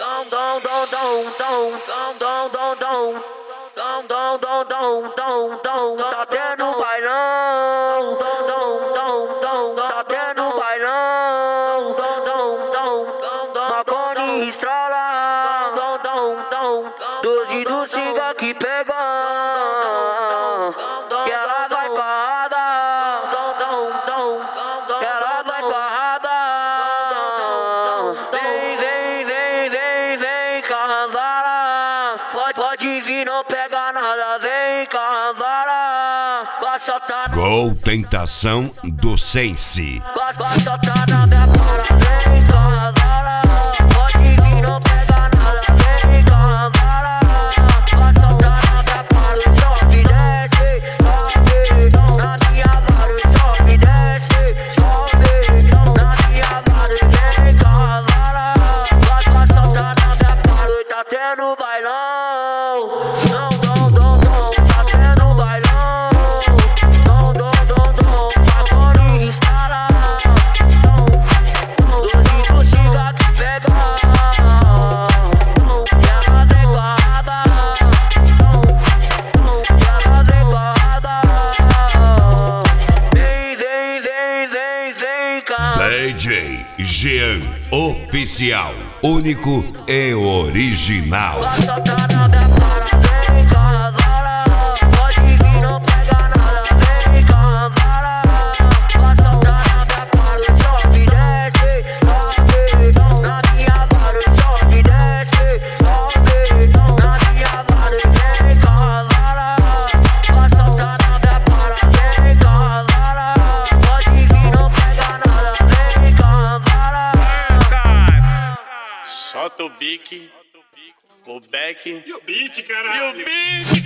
Tá tendo bailão, tá tendo bailão, Marconi estrala, 12 do Siga que pega, que ela vai carrada, que ela vai carrada. Vem, Carranzara, pode vir, não pega nada, vem, Carranzara, passa tá na... Gol Tentação do Sense. Passa tá na minha cara, vem, Carranzara, pode vir, não pega nada, vem, Carranzara, passa tá na minha cara, sobe, desce, sobe, na minha vara, sobe, desce, sobe, na minha vara, vem, Carranzara, passa tá na minha cara, tá tendo bailão, tá tendo bailão, Marconi estrala, 12 do Siga que pega, que ela vem carrada, que ela vem carrada. Vem, cara. DJ Jean Oficial, único e original. Passa tá na minha cara, vem, Carranzara, pode vir, não pega nada, vem, Carranzara, passa tá na minha cara, sobe, desce, sobe, na minha vara, sobe, desce, sobe, na minha vara, vem, Carranzara, passa tá na minha cara, vem, Carranzara, pode vir, não pega nada, vem, Carranzara. Solta o bique, o back E o beat, caralho. e o beat.